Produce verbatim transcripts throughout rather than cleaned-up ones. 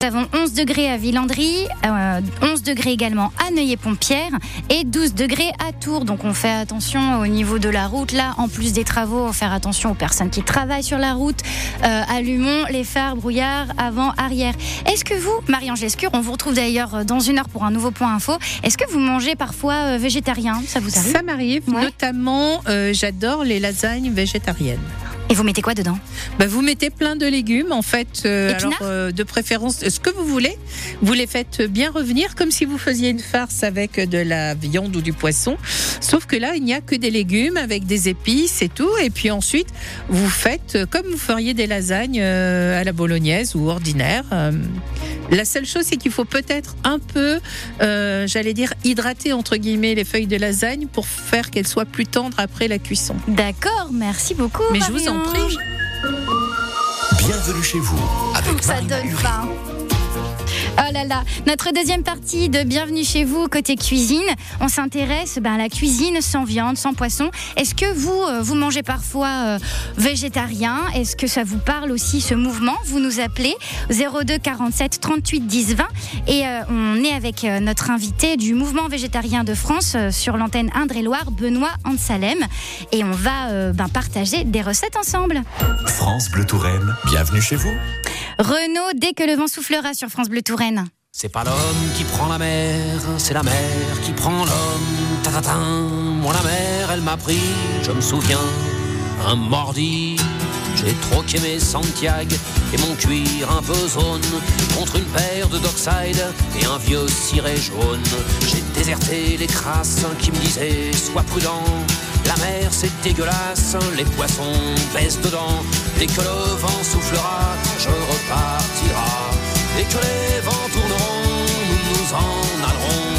Nous avons onze degrés à Villandry, euh, onze degrés également à Neuilly-Pompierre et douze degrés à Tours. Donc on fait attention au niveau de la route. Là, en plus des travaux, on va faire attention aux personnes qui travaillent sur la route. Euh, allumons les phares, brouillard, avant, arrière. Est-ce que vous, Marie-Angèle Lescure, on vous retrouve d'ailleurs dans une heure pour un nouveau point info. Est-ce que vous mangez parfois euh, végétarien ? Ça vous arrive ? Ça m'arrive, ouais. Notamment euh, j'adore les lasagnes végétariennes. Et vous mettez quoi dedans ? Bah, vous mettez plein de légumes, en fait. Euh, alors, euh, de préférence, ce que vous voulez. Vous les faites bien revenir, comme si vous faisiez une farce avec de la viande ou du poisson. Sauf que là, il n'y a que des légumes avec des épices et tout. Et puis ensuite, vous faites comme vous feriez des lasagnes euh, à la bolognaise ou ordinaire. Euh, la seule chose, c'est qu'il faut peut-être un peu, euh, j'allais dire, hydrater, entre guillemets, les feuilles de lasagne pour faire qu'elles soient plus tendres après la cuisson. D'accord, merci beaucoup. Mais Marion. je vous en prie. Bienvenue chez vous avec Ça Marie donne Maluret. faim. Oh là là, notre deuxième partie de Bienvenue chez vous, côté cuisine, on s'intéresse ben, à la cuisine sans viande, sans poisson. Est-ce que vous, euh, vous mangez parfois euh, végétarien ? Est-ce que ça vous parle aussi, ce mouvement ? Vous nous appelez zéro deux quarante-sept trente-huit dix vingt et euh, on est avec euh, notre invité du mouvement végétarien de France euh, sur l'antenne Indre-et-Loire, Benoît Ansalem, et on va euh, ben, partager des recettes ensemble. France Bleu Touraine, bienvenue chez vous. Renaud, dès que le vent soufflera sur France Bleu Touraine. C'est pas l'homme qui prend la mer, c'est la mer qui prend l'homme. Ta-ta-ta, moi la mer, elle m'a pris, je me souviens, un mordi. J'ai troqué mes Santiago et mon cuir un peu zone contre une paire de Dockside et un vieux ciré jaune. J'ai déserté les crasses qui me disaient sois prudent. La mer c'est dégueulasse, les poissons baissent dedans. Dès que le vent soufflera, je repartira. Dès que les vents tourneront, nous nous en allerons.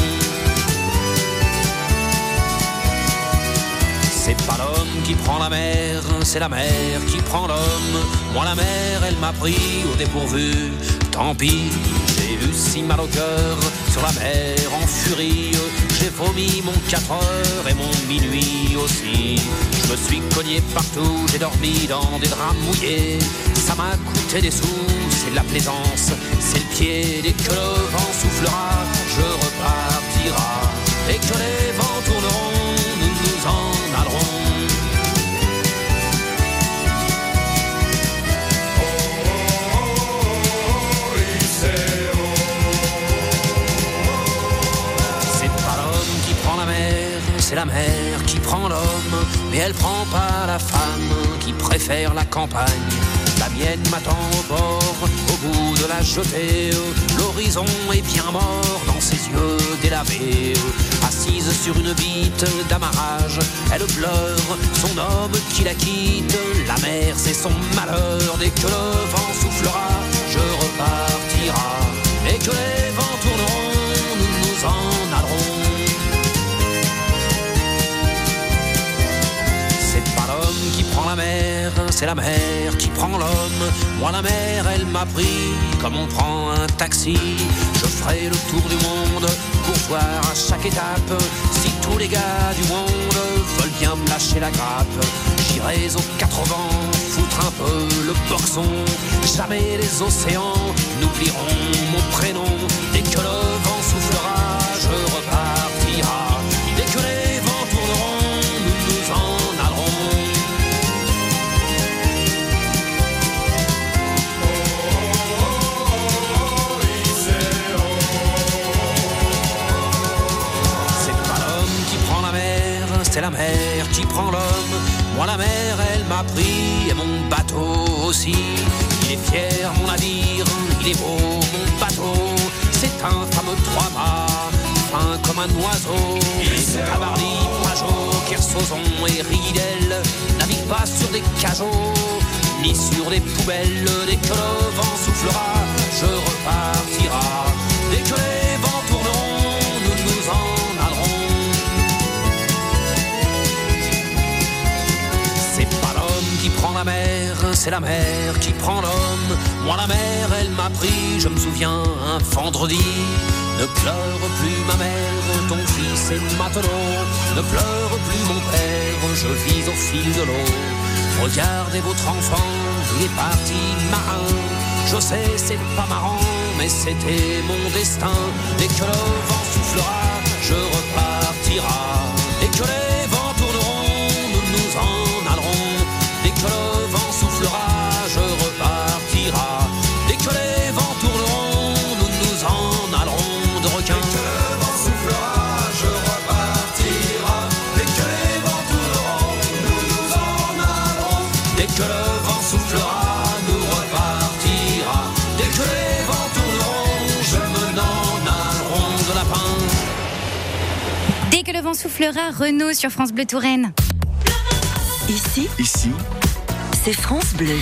C'est pas l'homme qui prend la mer, c'est la mer qui prend l'homme. Moi la mer, elle m'a pris au dépourvu. Tant pis, j'ai eu si mal au cœur sur la mer en furie. J'ai vomi mon quatre heures et mon minuit aussi. Je me suis cogné partout, j'ai dormi dans des draps mouillés. Ça m'a coûté des sous, c'est de la plaisance, c'est le pied. Dès que le vent soufflera, je repartira. Dès que les vents tourneront, nous nous en allerons. C'est pas l'homme qui prend la mer, c'est la mer qui prend l'homme. Mais elle prend pas la femme qui préfère la campagne. La mienne m'attend au bord, au bout de la jetée. L'horizon est bien mort dans ses yeux délavés. Assise sur une bite d'amarrage, elle pleure son homme qui la quitte. La mer c'est son malheur, dès que le vent soufflera, je repartira. Dès que les vents tourneront, nous nous en allerons. C'est pas l'homme qui prend la mer, c'est la mer qui prend l'homme. Moi la mer elle m'a pris comme on prend un taxi. Je ferai le tour du monde pour voir à chaque étape si tous les gars du monde veulent bien me lâcher la grappe. J'irai aux quatre vents foutre un peu le boxon. Jamais les océans n'oublieront mon prénom. Dès que le vent soufflera, je repartira. Dès que les vents tourneront, nous nous en allerons. C'est la mer qui prend l'homme. Moi la mer elle m'a pris et mon bateau aussi. Il est fier mon navire, il est beau mon bateau. C'est un fameux trois-mâts, fin comme un oiseau. Cabarly, Pajot, Kersozon et Ridel naviguent pas sur des cajots ni sur des poubelles. Dès que le vent soufflera, je repartira. Dès que les vents tourneront, nous nous en allerons. Qui prend la mer, c'est la mer qui prend l'homme. Moi la mer, elle m'a pris, je me souviens, un vendredi. Ne pleure plus ma mère, ton fils est matelot. Ne pleure plus mon père, je vis au fil de l'eau. Regardez votre enfant, il est parti marin. Je sais, c'est pas marrant, mais c'était mon destin. Dès que le vent soufflera, je repartira. Dès que les vents tourneront, nous nous en allerons. Dès que le vent soufflera, je repartira. Dès que les vents tourneront, nous nous en allerons de requins. Dès que le vent soufflera, je repartira. Dès que les vents tourneront, nous nous en allerons. Dès que le vent soufflera, nous repartira. Dès que les vents tourneront, je me n'en allerons de lapin. Dès que le vent soufflera, Renaud sur France Bleu Touraine. Ici, Ici, c'est France Bleu.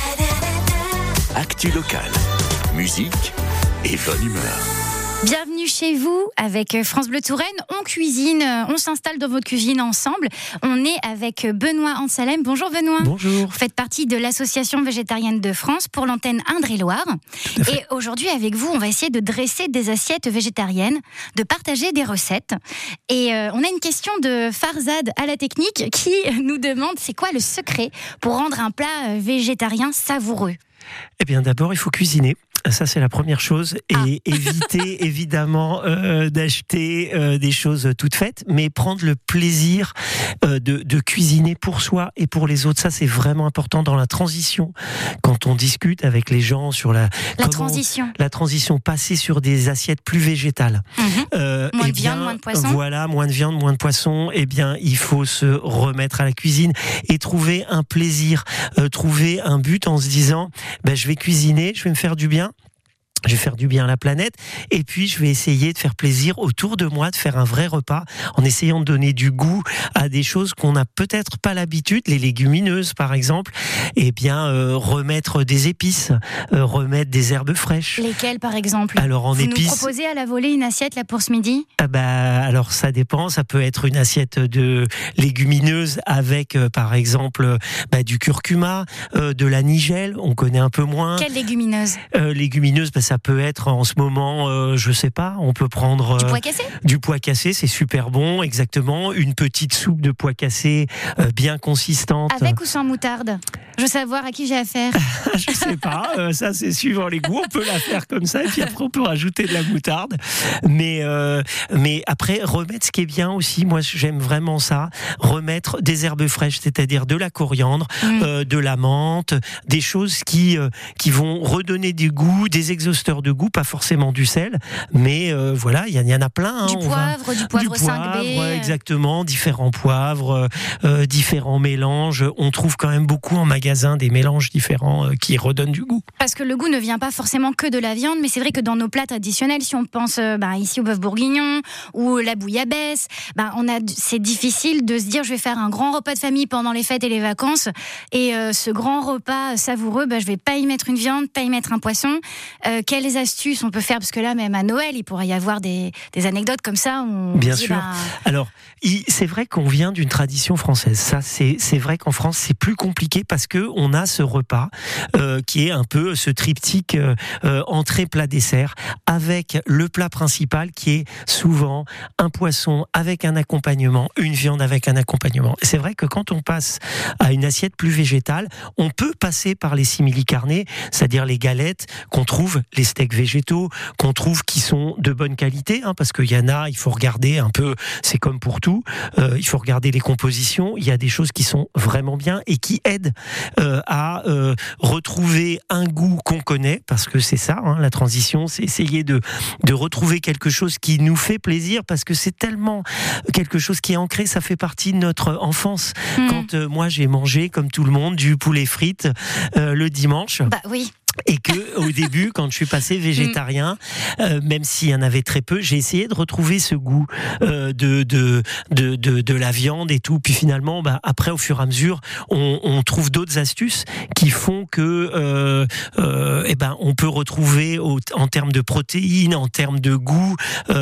actu locale, musique et bonne humeur. Bienvenue chez vous avec France Bleu Touraine. On cuisine, on s'installe dans votre cuisine ensemble. On est avec Benoît Ansalem. Bonjour Benoît. Bonjour. Vous faites partie de l'Association végétarienne de France pour l'antenne Indre-et-Loire. Et aujourd'hui avec vous, on va essayer de dresser des assiettes végétariennes, de partager des recettes. Et euh, on a une question de Farzad à la technique qui nous demande c'est quoi le secret pour rendre un plat végétarien savoureux ? Eh bien, d'abord, il faut cuisiner. Ça, c'est la première chose. Et Ah. éviter, évidemment, euh, d'acheter euh, des choses toutes faites, mais prendre le plaisir euh, de, de cuisiner pour soi et pour les autres. Ça, c'est vraiment important dans la transition. Quand on discute avec les gens sur la... La comment- transition. La transition, passer sur des assiettes plus végétales. Mhm. Euh, Moins eh de viande, bien, moins de poisson. Voilà, moins de viande, moins de poisson. Eh bien, il faut se remettre à la cuisine et trouver un plaisir, euh, trouver un but en se disant, ben, je vais cuisiner, je vais me faire du bien. Je vais faire du bien à la planète et puis je vais essayer de faire plaisir autour de moi, de faire un vrai repas en essayant de donner du goût à des choses qu'on n'a peut-être pas l'habitude, les légumineuses par exemple, et bien euh, remettre des épices, euh, remettre des herbes fraîches. Lesquelles par exemple ? Alors en Vous épices, nous proposez à la volée une assiette là pour ce midi ? ah bah, alors ça dépend, ça peut être une assiette de légumineuses avec euh, par exemple euh, bah, du curcuma, euh, de la nigelle, on connaît un peu moins. Quelle légumineuse ? Euh, légumineuses, bah, ça peut être en ce moment, euh, je sais pas, on peut prendre Du euh, pois cassé ? du pois cassé, c'est super bon, exactement. Une petite soupe de pois cassé euh, bien consistante. Avec ou sans moutarde ? Je veux savoir à qui j'ai affaire. Je sais pas, euh, ça c'est suivant les goûts. On peut la faire comme ça et puis après on peut rajouter de la moutarde. Mais euh, mais après remettre ce qui est bien aussi. Moi j'aime vraiment ça. Remettre des herbes fraîches, c'est-à-dire de la coriandre, Mm. euh, de la menthe, des choses qui euh, qui vont redonner du goût, des exhausteurs de goût, pas forcément du sel, mais euh, voilà, il y, y en a plein. Hein, Du on va- poivre, du poivre du cinq B. poivre, exactement, différents poivres, euh, euh, différents mélanges. On trouve quand même beaucoup en magasin des mélanges différents euh, qui redonnent du goût. Parce que le goût ne vient pas forcément que de la viande, mais c'est vrai que dans nos plats traditionnels, si on pense euh, bah, ici au bœuf bourguignon ou la bouillabaisse, bah, on a, c'est difficile de se dire je vais faire un grand repas de famille pendant les fêtes et les vacances et euh, ce grand repas savoureux, bah, je vais pas y mettre une viande, pas y mettre un poisson. Euh, quelles astuces on peut faire ? Parce que là, même à Noël, il pourrait y avoir des, des anecdotes comme ça. Où on Bien dit, sûr. bah, Alors, il- c'est vrai qu'on vient d'une tradition française. Ça, c'est, c'est vrai qu'en France, c'est plus compliqué parce que on a ce repas euh, qui est un peu ce triptyque euh, euh, entrée, plat, dessert, avec le plat principal qui est souvent un poisson avec un accompagnement, une viande avec un accompagnement. Et c'est vrai que quand on passe à une assiette plus végétale, on peut passer par les simili-carnés, c'est-à-dire les galettes qu'on trouve, les steaks végétaux qu'on trouve qui sont de bonne qualité, hein, parce qu'il y en a, il faut regarder un peu, c'est comme pour tout, euh, il faut regarder les compositions, il y a des choses qui sont vraiment bien et qui aident euh, à euh, retrouver un goût qu'on connaît, parce que c'est ça, hein, la transition, c'est essayer de, de retrouver quelque chose qui nous fait plaisir, parce que c'est tellement quelque chose qui est ancré, ça fait partie de notre enfance. hmm. Quand euh, moi j'ai mangé, comme tout le monde, du poulet frites euh, le dimanche, Bah oui. et que au début, quand je suis passé végétarien, euh, même s'il y en avait très peu, j'ai essayé de retrouver ce goût euh, de, de de de de la viande et tout. Puis finalement, bah, après, au fur et à mesure, on, on trouve d'autres astuces qui font que, euh, euh, eh ben, on peut retrouver au, en termes de protéines, en termes de goût,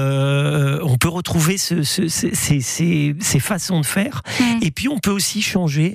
euh, on peut retrouver ce, ce, ces, ces, ces, ces façons de faire. Mm. Et puis, on peut aussi changer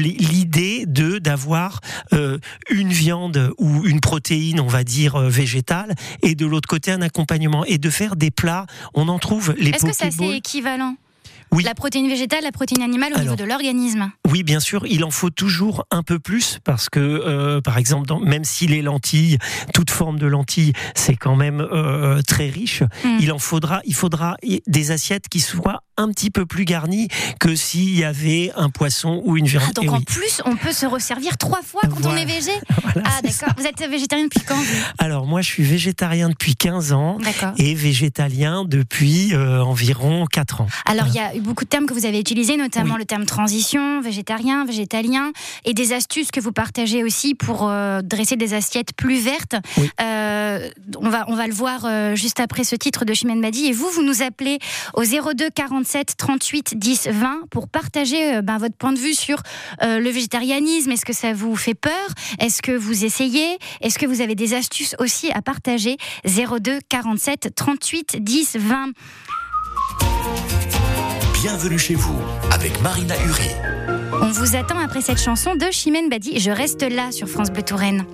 l'idée de d'avoir euh, une viande ou une protéine, on va dire, euh, végétale, et de l'autre côté un accompagnement, et de faire des plats, on en trouve les Est-ce que c'est pokéballs. assez équivalent ? Oui. La protéine végétale, la protéine animale au Alors, niveau de l'organisme. Oui, bien sûr, il en faut toujours un peu plus parce que, euh, par exemple, dans, même si les lentilles, toute forme de lentilles, c'est quand même euh, très riche, mmh. il en faudra, il faudra des assiettes qui soient un petit peu plus garnies que s'il y avait un poisson ou une viande. Ah, donc Et en oui. plus, on peut se resservir trois fois quand voilà. on est végé. Voilà, ah d'accord. Ça. Vous êtes végétarien depuis quand vous ? Alors moi, je suis végétarien depuis quinze ans d'accord. et végétalien depuis euh, environ quatre ans. Alors voilà. il y a eu beaucoup de termes que vous avez utilisés, notamment oui. le terme transition, végétarien, végétalien, et des astuces que vous partagez aussi pour euh, dresser des assiettes plus vertes. Oui. Euh, on va on va le voir euh, juste après ce titre de Chimène Badi. Et vous, vous nous appelez au zéro deux quarante-sept trente-huit dix vingt pour partager euh, ben, votre point de vue sur euh, le végétarianisme. Est-ce que ça vous fait peur ? Est-ce que vous essayez ? Est-ce que vous avez des astuces aussi à partager ? zéro deux quarante-sept trente-huit dix vingt. Bienvenue chez vous avec Marina Uri. On vous attend après cette chanson de Chimène Badi. Je reste là sur France Bleu Touraine.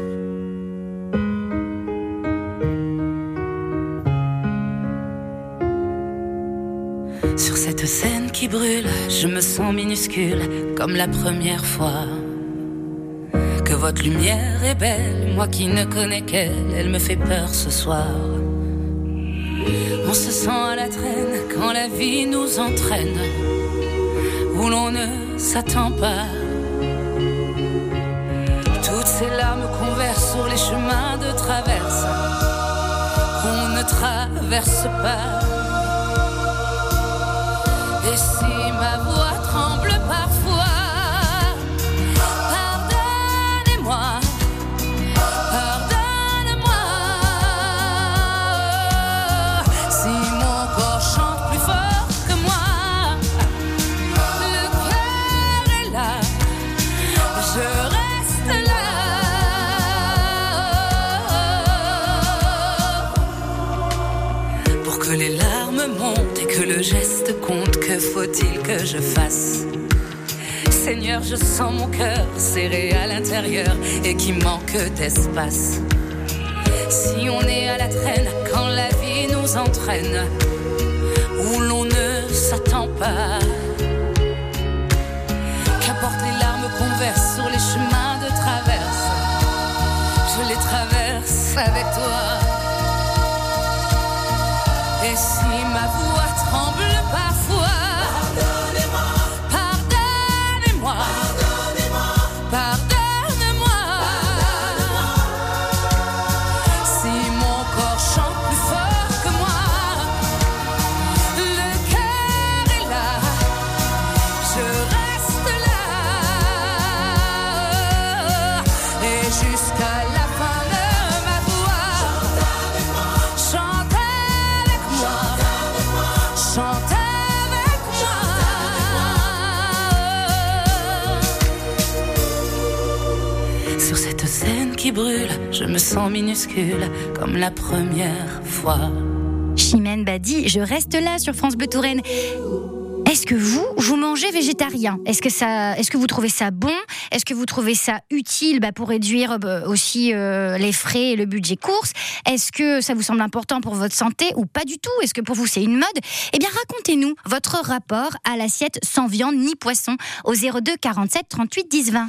Sur cette scène qui brûle, je me sens minuscule comme la première fois. Que votre lumière est belle, moi qui ne connais qu'elle, elle me fait peur ce soir. On se sent à la traîne quand la vie nous entraîne où l'on ne s'attend pas. Toutes ces larmes qu'on verse sur les chemins de traverse qu'on ne traverse pas. Et si ma voix tremble parfois, pardonnez-moi, pardonne-moi. Si mon corps chante plus fort que moi, le cœur est là, je reste là. Pour que les larmes montent et que le geste compte, que faut-il que je fasse ? Seigneur, je sens mon cœur serré à l'intérieur et qui manque d'espace. Si on est à la traîne quand la vie nous entraîne où l'on ne s'attend pas, qu'importe les larmes qu'on verse sur les chemins de traverse, je les traverse avec toi. Et si ma voix tremble parfois, pardonnez-moi, pardonnez-moi, pardonne-moi, pardonne-moi. Si mon corps chante plus fort que moi, le cœur est là, je reste là. Et jusqu'à la fin de ma voix, chante avec moi, chante avec moi. Sur cette scène qui brûle, je me sens minuscule comme la première fois. Chimène Badi, je reste là sur France Bleu Touraine. Est-ce que vous, vous mangez végétarien ? Est-ce que ça, est-ce que vous trouvez ça bon ? Est-ce que vous trouvez ça utile bah, pour réduire bah, aussi euh, les frais et le budget course ? Est-ce que ça vous semble important pour votre santé ou pas du tout ? Est-ce que pour vous c'est une mode ? Eh bien racontez-nous votre rapport à l'assiette sans viande ni poisson au zéro deux quarante-sept trente-huit dix vingt.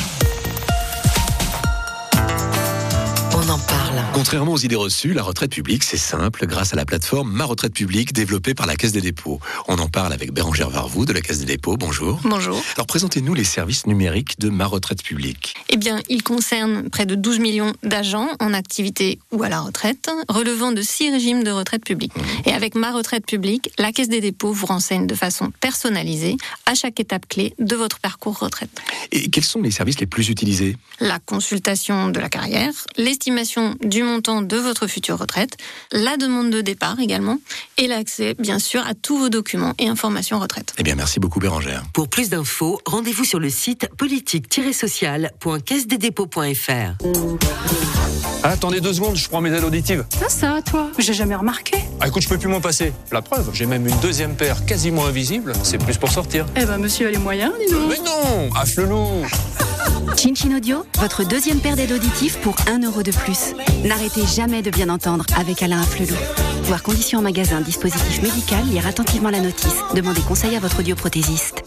On en parle. Contrairement aux idées reçues, la retraite publique, c'est simple grâce à la plateforme Ma Retraite Publique développée par la Caisse des dépôts. On en parle avec Bérangère Varvoux de la Caisse des dépôts. Bonjour. Bonjour. Alors présentez-nous les services numériques de Ma Retraite Publique. Eh bien, ils concernent près de douze millions d'agents en activité ou à la retraite, relevant de six régimes de retraite publique. Mmh. Et avec Ma Retraite Publique, la Caisse des dépôts vous renseigne de façon personnalisée à chaque étape clé de votre parcours retraite. Et quels sont les services les plus utilisés ? La consultation de la carrière, l'estimation du montant de votre future retraite, la demande de départ également, et l'accès, bien sûr, à tous vos documents et informations retraite. Eh bien, merci beaucoup Bérangère. Pour plus d'infos, rendez-vous sur le site politique tiret social point caisse des dépôts point f r. Ah, attendez deux secondes, je prends mes aides auditives. Ça, ça, toi, j'ai jamais remarqué. Ah, écoute, je peux plus m'en passer. La preuve, j'ai même une deuxième paire quasiment invisible. C'est plus pour sortir. Eh ben, monsieur a les moyens, dis donc. Mais non, affle-nous. Chin Chin Audio, votre deuxième paire d'aides auditives pour un euro de plus. N'arrêtez jamais de bien entendre avec Alain Afflelou. Voir conditions en magasin, dispositif médical, lire attentivement la notice. Demandez conseil à votre audioprothésiste.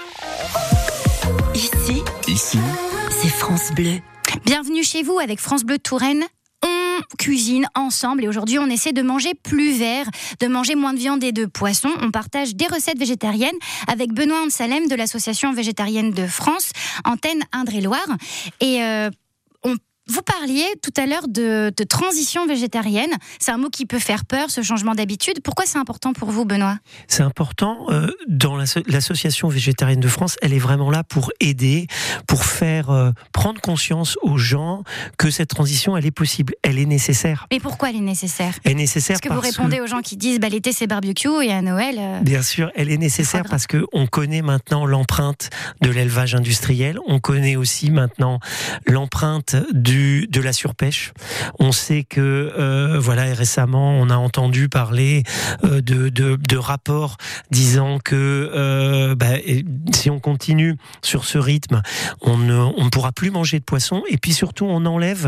Ici, Ici, c'est France Bleu. Bienvenue chez vous avec France Bleu Touraine. On cuisine ensemble et aujourd'hui on essaie de manger plus vert, de manger moins de viande et de poisson. On partage des recettes végétariennes avec Benoît Ansalem de l'Association végétarienne de France, antenne Indre-et-Loire. Et euh, on Vous parliez tout à l'heure de, de transition végétarienne. C'est un mot qui peut faire peur, ce changement d'habitude. Pourquoi c'est important pour vous, Benoît ? C'est important. Euh, dans l'asso- l'Association végétarienne de France, elle est vraiment là pour aider, pour faire euh, prendre conscience aux gens que cette transition, elle est possible, elle est nécessaire. Mais pourquoi elle est nécessaire ? Elle est nécessaire Est-ce que parce vous répondez que... aux gens qui disent bah, l'été c'est barbecue et à Noël... Euh... Bien sûr, elle est nécessaire parce qu'on connaît maintenant l'empreinte de l'élevage industriel. On connaît aussi maintenant l'empreinte du Du, de la surpêche. On sait que euh, voilà, et récemment on a entendu parler euh, de, de, de rapports disant que euh, bah, si on continue sur ce rythme, on ne on ne pourra plus manger de poisson et puis surtout on enlève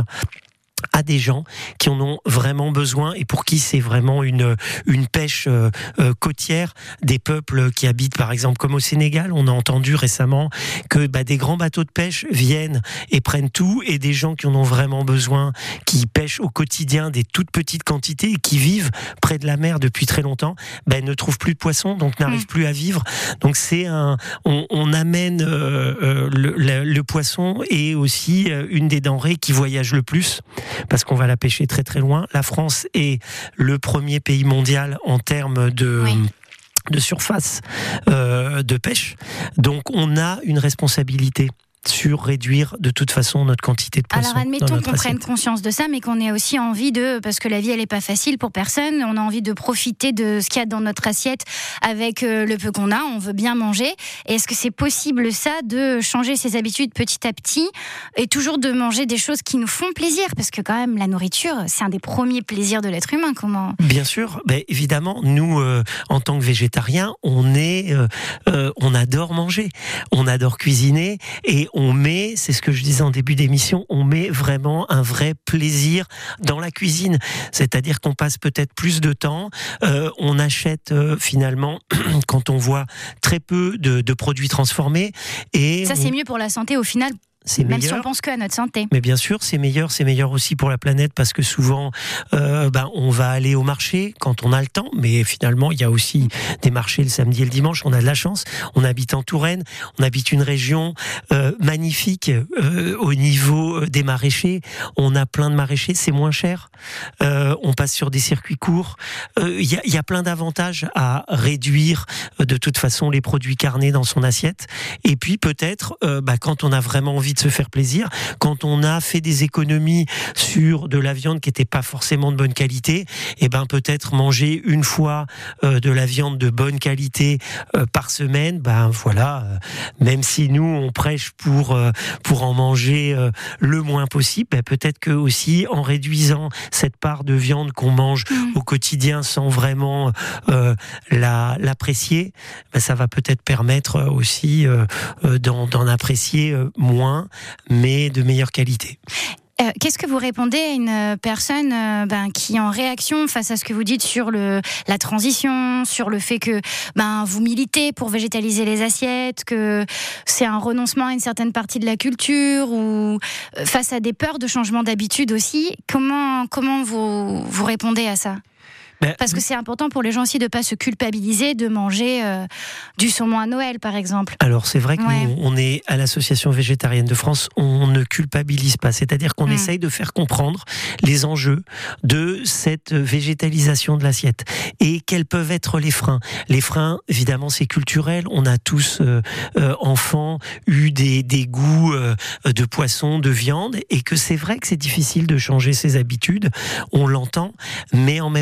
à des gens qui en ont vraiment besoin et pour qui c'est vraiment une une pêche euh, euh, côtière, des peuples qui habitent par exemple comme au Sénégal. On a entendu récemment que bah, des grands bateaux de pêche viennent et prennent tout et des gens qui en ont vraiment besoin, qui pêchent au quotidien des toutes petites quantités et qui vivent près de la mer depuis très longtemps, bah, ne trouvent plus de poissons, donc n'arrivent mmh. plus à vivre. Donc c'est un, on, on amène euh, euh, le, le, le poisson est aussi une des denrées qui voyage le plus. Parce qu'on va la pêcher très très loin. La France est le premier pays mondial en termes de... Oui. de surface euh, de pêche. Donc on a une responsabilité sur réduire de toute façon notre quantité de poissons. Alors admettons qu'on assiette. prenne conscience de ça, mais qu'on ait aussi envie de, parce que la vie elle est pas facile pour personne, on a envie de profiter de ce qu'il y a dans notre assiette avec le peu qu'on a, on veut bien manger. Et est-ce que c'est possible ça, de changer ses habitudes petit à petit et toujours de manger des choses qui nous font plaisir? Parce que quand même la nourriture, c'est un des premiers plaisirs de l'être humain. Comment ? Bien sûr, ben évidemment, nous euh, en tant que végétariens, on est, euh, euh, on adore manger, on adore cuisiner et on met, c'est ce que je disais en début d'émission, on met vraiment un vrai plaisir dans la cuisine. C'est-à-dire qu'on passe peut-être plus de temps, euh, on achète euh, finalement, quand on voit très peu de, de produits transformés. Et ça, on... c'est mieux pour la santé au final. C'est Même meilleur. si on pense que à notre santé. Mais bien sûr, c'est meilleur, c'est meilleur aussi pour la planète parce que souvent, euh, ben, on va aller au marché quand on a le temps, mais finalement, il y a aussi des marchés le samedi et le dimanche. On a de la chance. On habite en Touraine, on habite une région euh, magnifique euh, au niveau des maraîchers. On a plein de maraîchers, c'est moins cher. Euh, on passe sur des circuits courts. Il euh, y, a, y a plein d'avantages à réduire euh, de toute façon les produits carnés dans son assiette. Et puis peut-être, euh, bah, quand on a vraiment envie de se faire plaisir, quand on a fait des économies sur de la viande qui n'était pas forcément de bonne qualité, et ben peut-être manger une fois euh, de la viande de bonne qualité euh, par semaine, ben voilà, euh, même si nous on prêche pour euh, pour en manger euh, le moins possible, ben peut-être que aussi en réduisant cette part de viande qu'on mange mmh. au quotidien sans vraiment euh, la l'apprécier, ben ça va peut-être permettre aussi euh, euh, d'en, d'en apprécier euh, moins, mais de meilleure qualité. Euh, qu'est-ce que vous répondez à une personne euh, ben, qui, en réaction face à ce que vous dites sur le, la transition, sur le fait que ben, vous militez pour végétaliser les assiettes, que c'est un renoncement à une certaine partie de la culture, ou euh, face à des peurs de changement d'habitude aussi, comment, comment vous, vous répondez à ça ? Ben, Parce que c'est important pour les gens aussi de ne pas se culpabiliser de manger euh, du saumon à Noël, par exemple. Alors, c'est vrai que ouais. nous, on est à l'Association végétarienne de France, on ne culpabilise pas. C'est-à-dire qu'on mmh. essaye de faire comprendre les enjeux de cette végétalisation de l'assiette et quels peuvent être les freins. Les freins, évidemment, c'est culturel. On a tous, euh, euh, enfants, eu des, des goûts euh, de poisson, de viande, et que c'est vrai que c'est difficile de changer ses habitudes. On l'entend, mais en même temps,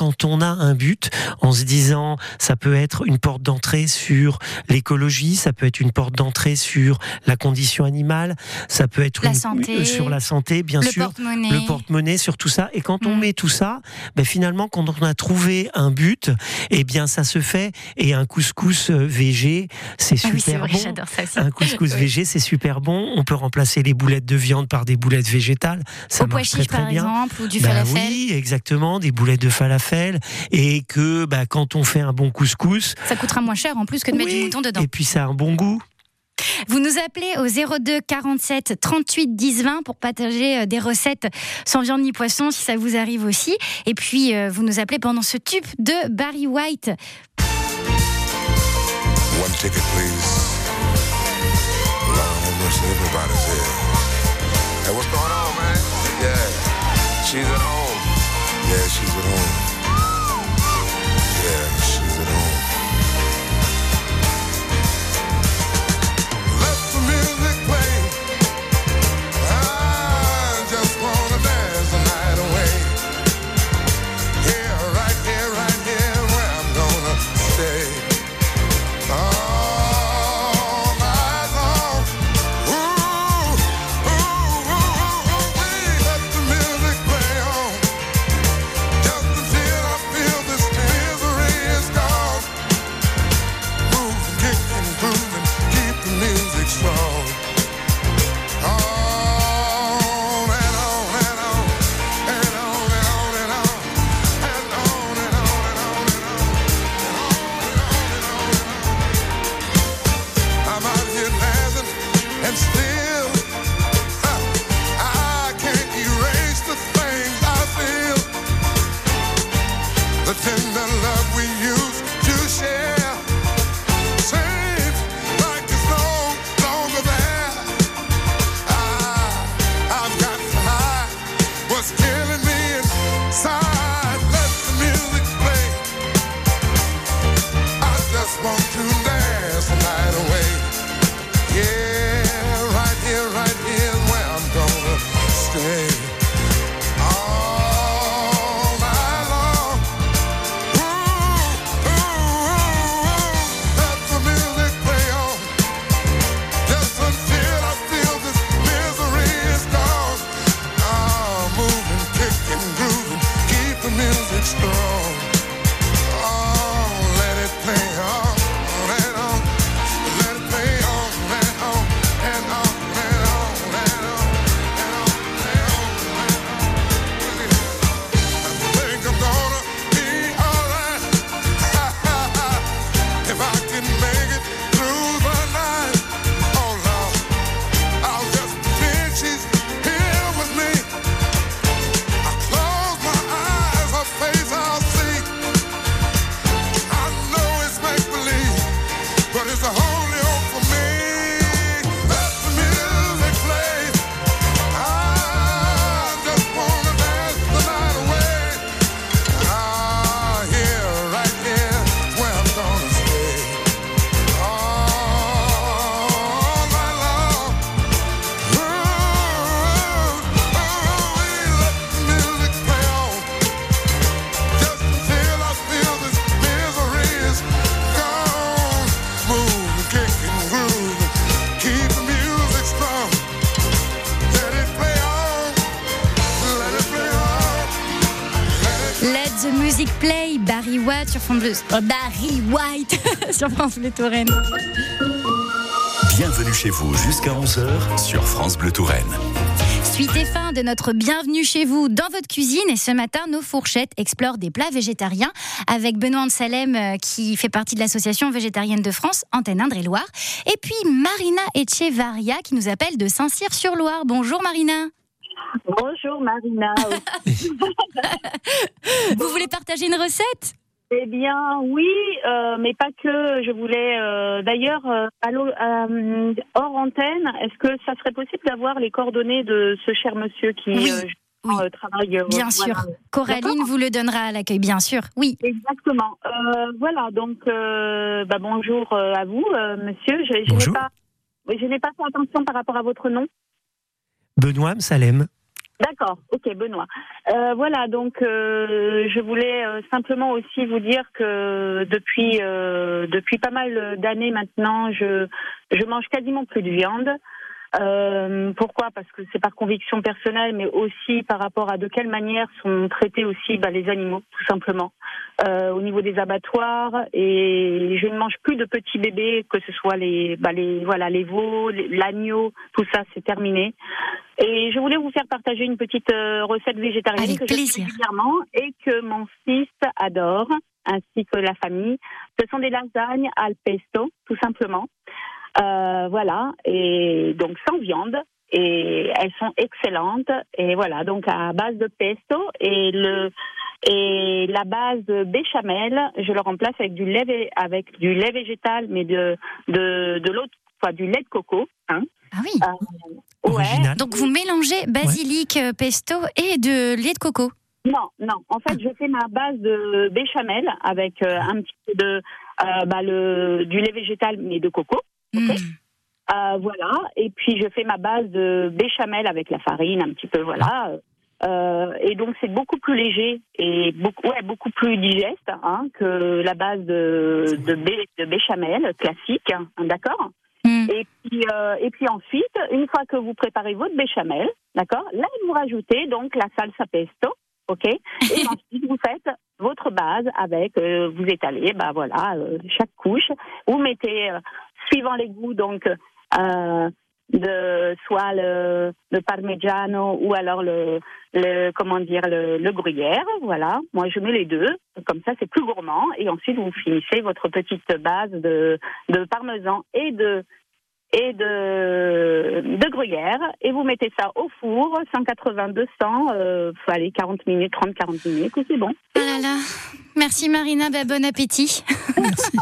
quand on a un but, en se disant, ça peut être une porte d'entrée sur l'écologie, ça peut être une porte d'entrée sur la condition animale, ça peut être la une, santé, sur la santé, bien le sûr, porte-monnaie. le porte-monnaie, sur tout ça. Et quand on mmh. met tout ça, ben finalement, quand on a trouvé un but, eh bien, ça se fait. Et un couscous végé, c'est super ah oui, c'est vrai, bon. J'adore ça aussi. Un couscous oui. végé, c'est super bon. On peut remplacer les boulettes de viande par des boulettes végétales. Ça Au pois marche très, chiche, très par bien. exemple, ou du bah falafel. Oui, exactement, des boulettes de falafel. Et que bah, quand on fait un bon couscous, ça coûtera moins cher en plus que de oui, mettre du mouton dedans. Et puis ça a un bon goût. Vous nous appelez au zéro deux quarante-sept trente-huit dix vingt pour partager des recettes sans viande ni poisson si ça vous arrive aussi. Et puis euh, vous nous appelez pendant ce tube de Barry White. One ticket, please. Lord have mercy, everybody's here. Hey, what's going on, man? Yeah, she's at home. Yeah, she's at home. Yeah, she's at home. Let the music play. I just wanna dance the night away. Here, right here, right here, where I'm gonna stay. All night long. Ooh, ooh, ooh, ooh, ooh, let the music play on. Just until I feel this misery is gone. Move, kick and groove and keep the music strong. On and on and on and on and on and on and on and on and on and on and on and on. I'm out here dancing and still huh, I can't erase the things I feel. The tender love we used to share seems like it's no longer there. I, I've got to hide what's killing me inside. Let the music play. I just want to dance the night away. Yeah, right here, right here is where I'm gonna stay. All night long. Ooh, ooh, ooh, ooh. Let the music play on. Just until I feel this misery is gone. I'm moving, kicking, grooving, keep the music strong. Oh, let it play on and on. Let it play on and on and on and on and on and on and on and on. I think I'm gonna be alright if I can make it through the night. Oh Lord, I'll just pretend she's here with me. I close my eyes, her face I'll see. I know it's make believe, but it's the only hope for me. Let the music play. I just wanna dance the night away. Ah, here, right here, is where I'm gonna stay. All night long. Ooh, ooh, let the music play on. Just until I feel this misery is gone. Move, kick and groove, keep the music strong. Let it play on, let it play on, let it. Let the music play, Barry White sur France Bleu. Oh, Barry White sur France Bleu Touraine. Bienvenue chez vous jusqu'à onze heures sur France Bleu Touraine. Suite et fin de notre bienvenue chez vous dans votre cuisine. Et ce matin, nos fourchettes explorent des plats végétariens avec Benoît de Salem euh, qui fait partie de l'association végétarienne de France, Antenne Indre-et-Loire. Et puis Marina Echevarria qui nous appelle de Saint-Cyr-sur-Loire. Bonjour Marina. Bonjour Marina. Vous voulez partager une recette ? Eh bien oui, euh, mais pas que. Je voulais euh, d'ailleurs, euh, allô, euh, hors antenne, est-ce que ça serait possible d'avoir les coordonnées de ce cher monsieur qui Oui. euh, Oui. euh, travaille euh, Bien voilà. sûr. Coraline vous le donnera à l'accueil, bien sûr. Oui. Exactement. Euh, voilà, donc euh, bah, bonjour euh, à vous, euh, monsieur. Je, je n'ai Bonjour. pas, oui, je n'ai pas fait attention par rapport à votre nom. Benoît Salem. D'accord, ok Benoît. Euh, voilà, donc euh, je voulais euh, simplement aussi vous dire que depuis euh, depuis pas mal d'années maintenant, je je mange quasiment plus de viande. Euh, pourquoi ? Parce que c'est par conviction personnelle, mais aussi par rapport à de quelle manière sont traités aussi bah, les animaux, tout simplement, euh, au niveau des abattoirs. Et je ne mange plus de petits bébés, que ce soit les, bah, les, voilà, les veaux, les, l'agneau, tout ça, c'est terminé. Et je voulais vous faire partager une petite euh, recette végétarienne Avec que plaisir. je fais régulièrement et que mon fils adore, ainsi que la famille. Ce sont des lasagnes al pesto, tout simplement. Euh, voilà, et donc sans viande, et elles sont excellentes, et voilà, donc à base de pesto, et le et la base de béchamel, je le remplace avec du lait avec du lait végétal, mais de de de l'autre, enfin du lait de coco, hein. Ah oui. Euh, ouais. Donc vous mélangez basilic, ouais. pesto et de lait de coco. Non, non. En fait, je fais ma base de béchamel avec euh, un petit peu de euh, bah, le du lait végétal, mais de coco. Okay. Mmh. Euh, voilà, et puis je fais ma base de béchamel avec la farine, un petit peu, voilà. Euh, et donc c'est beaucoup plus léger et beaucoup, ouais, beaucoup plus digeste hein, que la base de, de, bé, de béchamel classique, hein, d'accord. Mmh. Et puis euh, et puis ensuite, une fois que vous préparez votre béchamel, d'accord, là vous rajoutez donc la salsa pesto. Ok. Et ensuite, vous faites votre base avec, euh, vous étalez, bah voilà, euh, chaque couche. Vous mettez, euh, suivant les goûts, donc, euh, de soit le, le parmigiano ou alors le, le comment dire, le, le gruyère. Voilà. Moi, je mets les deux. Comme ça, c'est plus gourmand. Et ensuite, vous finissez votre petite base de, de parmesan et de et de, de gruyère, et vous mettez ça au four, cent quatre-vingts à deux cents, euh, allez, quarante minutes, trente à quarante minutes, et c'est bon. Oh là là. Merci Marina, bah, bon appétit. Merci.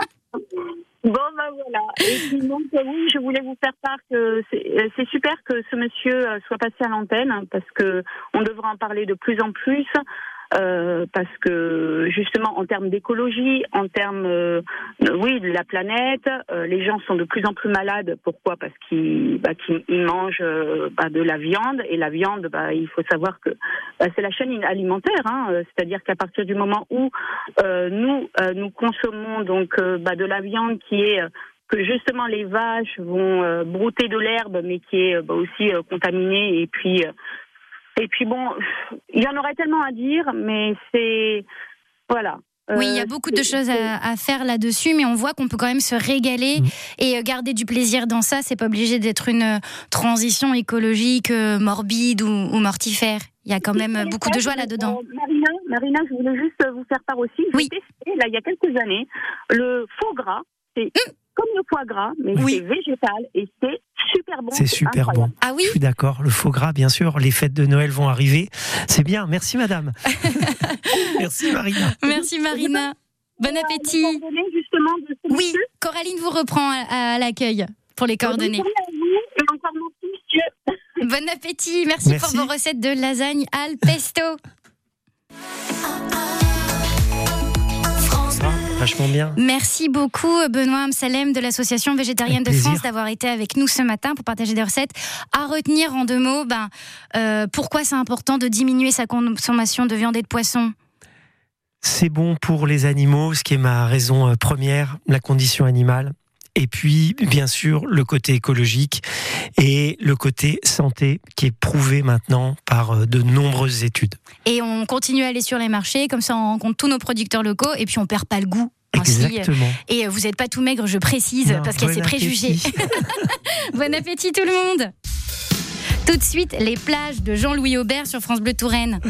Bon, ben voilà. Et puis donc, oui, je voulais vous faire part que c'est, c'est super que ce monsieur soit passé à l'antenne, parce que on devra en parler de plus en plus. Euh, parce que justement en termes d'écologie, en termes euh, oui de la planète, euh, les gens sont de plus en plus malades. Pourquoi ? Parce qu'ils, bah, qu'ils ils mangent euh, bah, de la viande, et la viande, bah, il faut savoir que bah, c'est la chaîne alimentaire, hein, euh, c'est-à-dire qu'à partir du moment où euh, nous euh, nous consommons donc euh, bah, de la viande qui est euh, que justement les vaches vont euh, brouter de l'herbe, mais qui est euh, bah, aussi euh, contaminée, et puis euh, Et puis bon, il y en aurait tellement à dire, mais c'est... Voilà. Oui, il y a beaucoup de choses à, à faire là-dessus, mais on voit qu'on peut quand même se régaler mmh. et garder du plaisir dans ça. C'est pas obligé d'être une transition écologique morbide ou, ou mortifère. Il y a quand même beaucoup de joie là-dedans. Euh, Marina, Marina, je voulais juste vous faire part aussi. J'ai oui. testé, là, il y a quelques années, le faux gras. C'est mmh. comme le foie gras, mais oui. c'est végétal et c'est super bon. C'est super incroyable. Bon. Ah oui. Je suis d'accord. Le faux gras, bien sûr. Les fêtes de Noël vont arriver. C'est bien. Merci, madame. Merci, Marina. Merci, Marina. Bon appétit. Justement de ce oui, Coraline vous reprend à, à l'accueil pour les coordonnées. Et encore mon bon appétit. Merci, Merci pour vos recettes de lasagne al pesto. Vachement bien. Merci beaucoup Benoît Amsalem de l'association végétarienne de France d'avoir été avec nous ce matin pour partager des recettes. À retenir en deux mots, ben, euh, pourquoi c'est important de diminuer sa consommation de viande et de poisson ? C'est bon pour les animaux, ce qui est ma raison première, la condition animale. Et puis, bien sûr, le côté écologique et le côté santé qui est prouvé maintenant par de nombreuses études. Et on continue à aller sur les marchés, comme ça on rencontre tous nos producteurs locaux et puis on perd pas le goût. Exactement. Ainsi. Et vous n'êtes pas tout maigre, je précise, non, parce qu'il y a ces préjugés. Bon appétit tout le monde. Tout de suite, les plages de Jean-Louis Aubert sur France Bleu Touraine.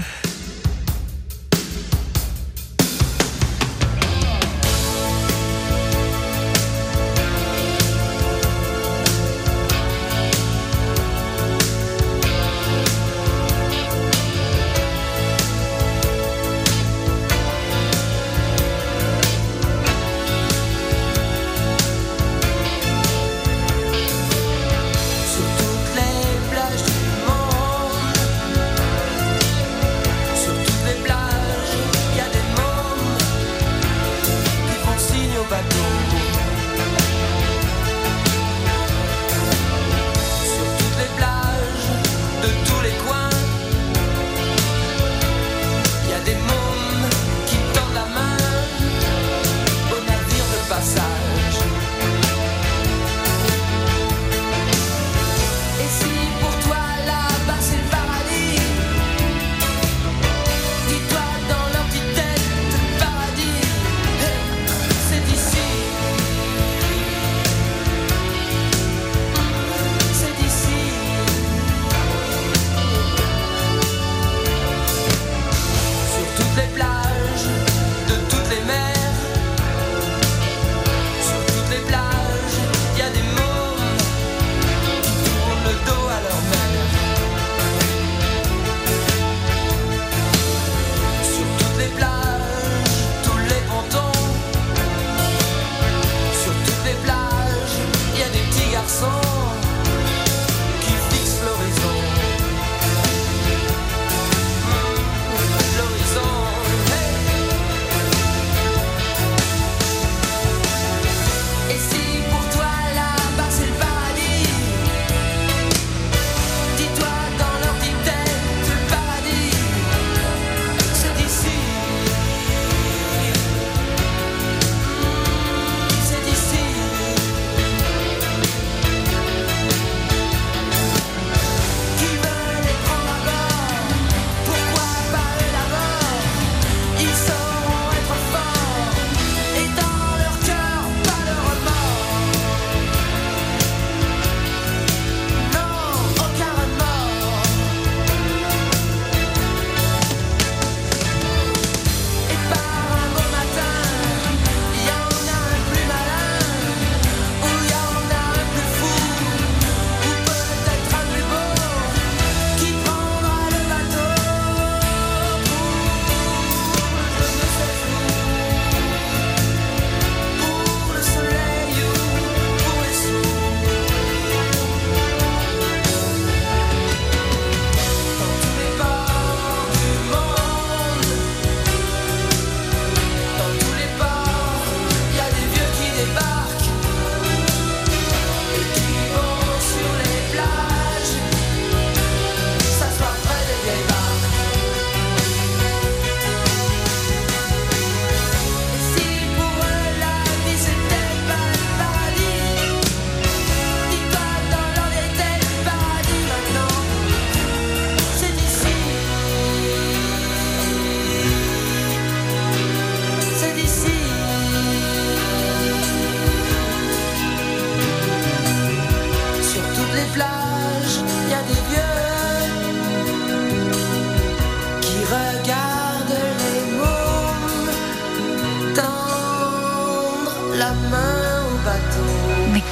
Sur toutes les plages du monde,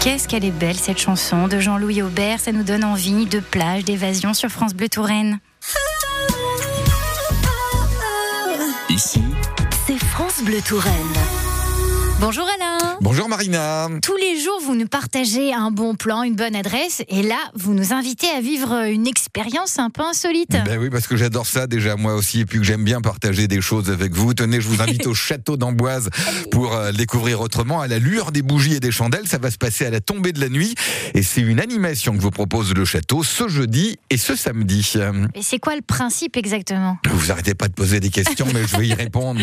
qu'est-ce qu'elle est belle cette chanson de Jean-Louis Aubert, ça nous donne envie de plage, d'évasion sur France Bleu Touraine. Ici, C'est France Bleu Touraine. Bonjour Alain. Bonjour Marina. Tous les jours, vous nous partagez un bon plan, une bonne adresse, et là, vous nous invitez à vivre une expérience un peu insolite. Ben oui, parce que j'adore ça déjà moi aussi, et puis que j'aime bien partager des choses avec vous. Tenez, je vous invite au château d'Amboise pour euh, le découvrir autrement, à la lueur des bougies et des chandelles. Ça va se passer à la tombée de la nuit, et c'est une animation que vous propose le château ce jeudi et ce samedi. Et c'est quoi le principe exactement ? Vous arrêtez pas de poser des questions, mais je vais y répondre.